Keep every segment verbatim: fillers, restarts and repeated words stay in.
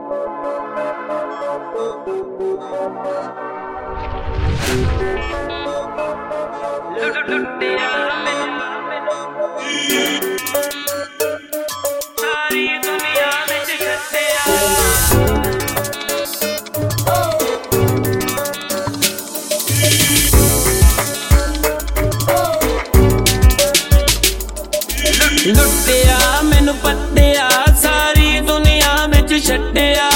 लुटिया मैनू पत्तिया सारी दुनिया विच छड्डिया।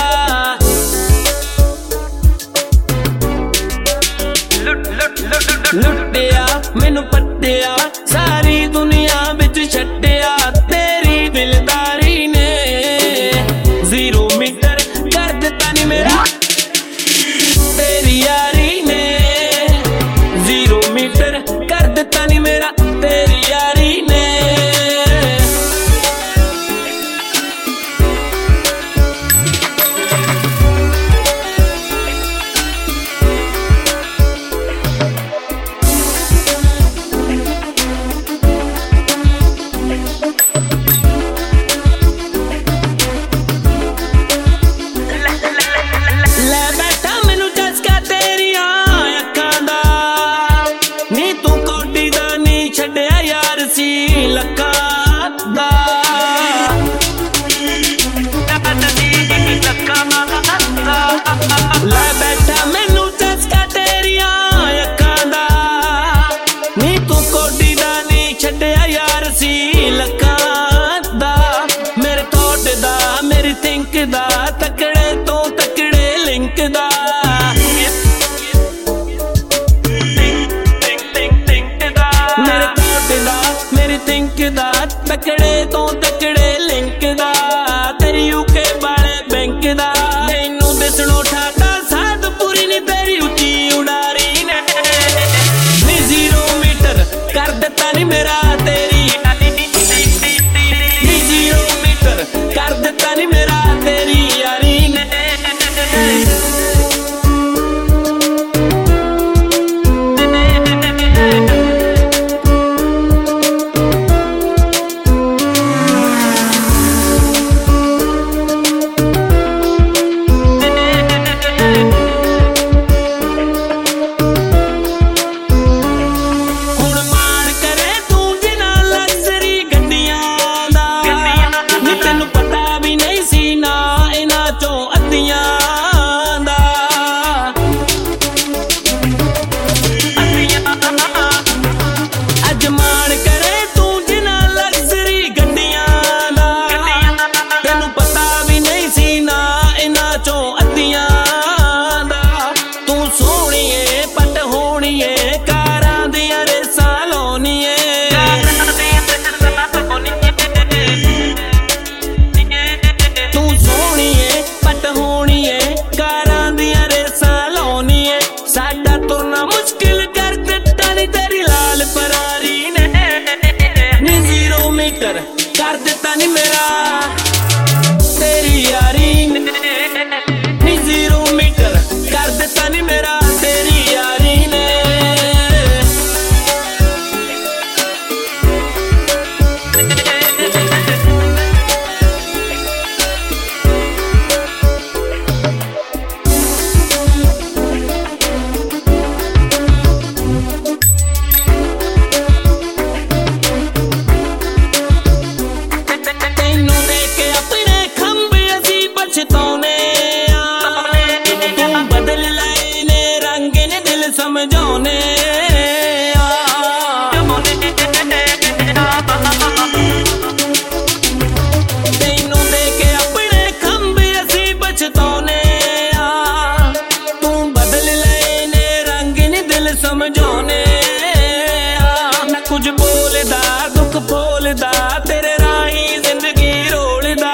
लुटिया मैनू पत्तिया सारी दुनिया विच छड्डिया। तेरी दिलदारी ने जीरो मीटर कर दिता नी मेरा, तेरी यारी ने जीरो मीटर कर दिता नी मेरा, तेरी यारी ने। लै बैठा मैनू चस्का तेरिया अखां दा, नी तू कोडी दा नी छड्डिया यार सी लखां दा। मेरे थॉट दा मेरी थिंक दा तकड़े तो तकड़े लिंक दा। मेरे थॉट दा मेरी थिंक दा तकड़े तो तकड़े लिंक दा। तेरी यूके वाले बैंक दा तैनू दिसणो ठाटा साध पूरी नी तेरी उची उड़ारी ने। नी जीरो मीटर कर दिता नी मेरा, तेरी नी जीरो मीटर कर दिता नी मेरा, तेरी यारी ने। कर दिता नी मेरा, तेरी यारी ने। नी जीरो मीटर कर दिता नी मेरा, तेरी यारी ने। समझौने तैनू दे के अपने खंबे असी बचतौने। तू बदल लेने रंग नी दिल समझौने। मैं कुछ बोलदा दुख बोलदा तेरे राही जिंदगी रोलदा।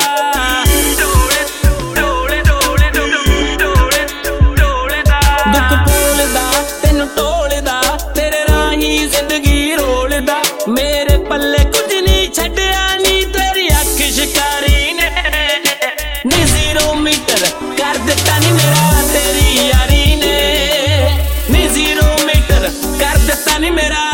दुख बोलदा तेनू टोलदा तेरे राही जिंदगी रोलदा। मेरे पल्ले कुछ नहीं छड्डिया नी तेरी अख शिकारी ने। नी जीरो मीटर कर दिता नी मेरा, तेरी यारी ने। नी जीरो मीटर कर दिता नी मेरा,